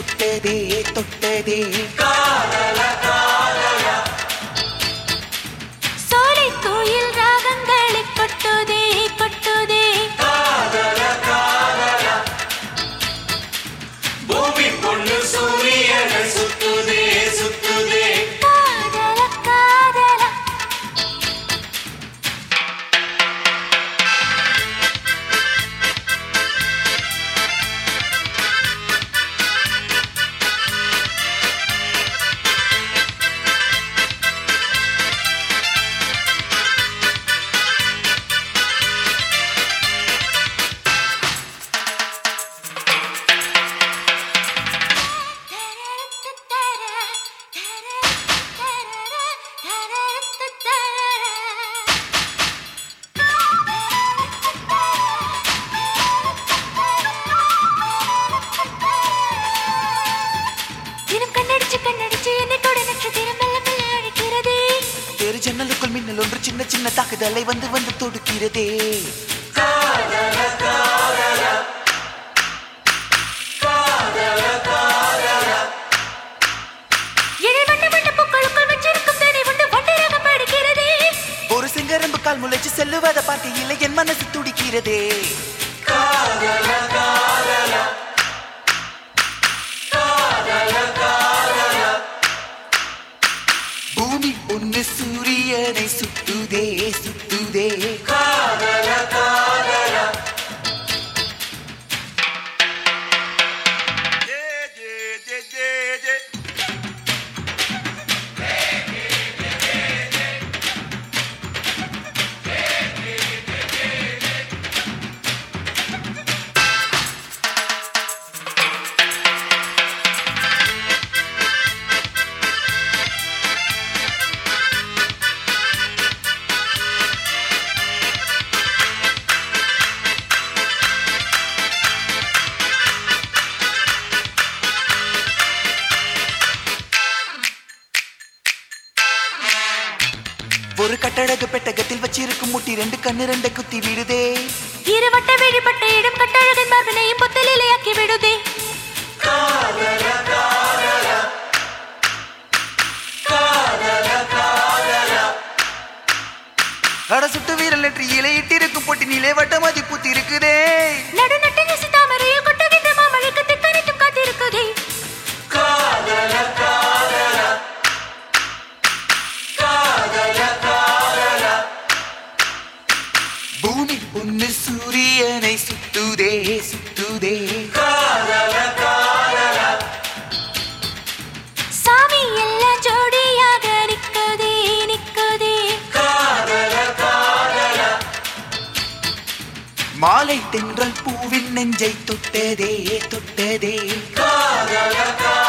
தொட்டதே தொட்டதே சோலை கோயில் ராகங்களை கொட்டுதே கொட்டுதே பூமி பொண்ணு சூரியனை சுத்துதே சுத்துதே காதல காதல ஜன்னலுக்குள் மின்னல் ஒன்று சின்ன சின்ன தாக்குதலை வந்து வந்து தொடுக்கிறதே ஒரு சிங்கரம்பு கால் முளைச்சு செல்லுவதை பார்க்கையில் என் மனசு துடிக்கிறதே பூமி பொண்ணு சூரியனை சுத்துதே சுத்துதே காதல காதல ஜே ஜே ஜே ஜே ஜே ஒரு கட்டழகு பெட்டகத்தில் வச்சிருக்கும் முட்டி ரெண்டு கண்ணு ரெண்டை குத்தி விடுதே இருவட்ட வெளிப்பட்ட இடம் கட்டழகின் பார்வனையும் பொத்தலிலையாக்கி விடுதே காதல காதல காதல காதல அட சுட்டு வீரல் நெற்றி இலையிட்டிருக்கும் பொட்டி நிலை வட்ட மதிப்புத்தி இருக்குதே நடு நட்டு நெசி தாமரையும் கொட்டுகின்ற மாமழைக்கு திக்கனைக்கும் காத்திருக்குதே காதல காதல பூமி பொண்ணு சூரியனை சுத்துதே சுத்துதே காதல காதல சாமி எல்லாம் ஜோடியாக நிற்குதே நிற்குதே காதல காதல மாலை தென்றல் பூவின் நெஞ்சை தொட்டதே தொட்டதே காதல காதல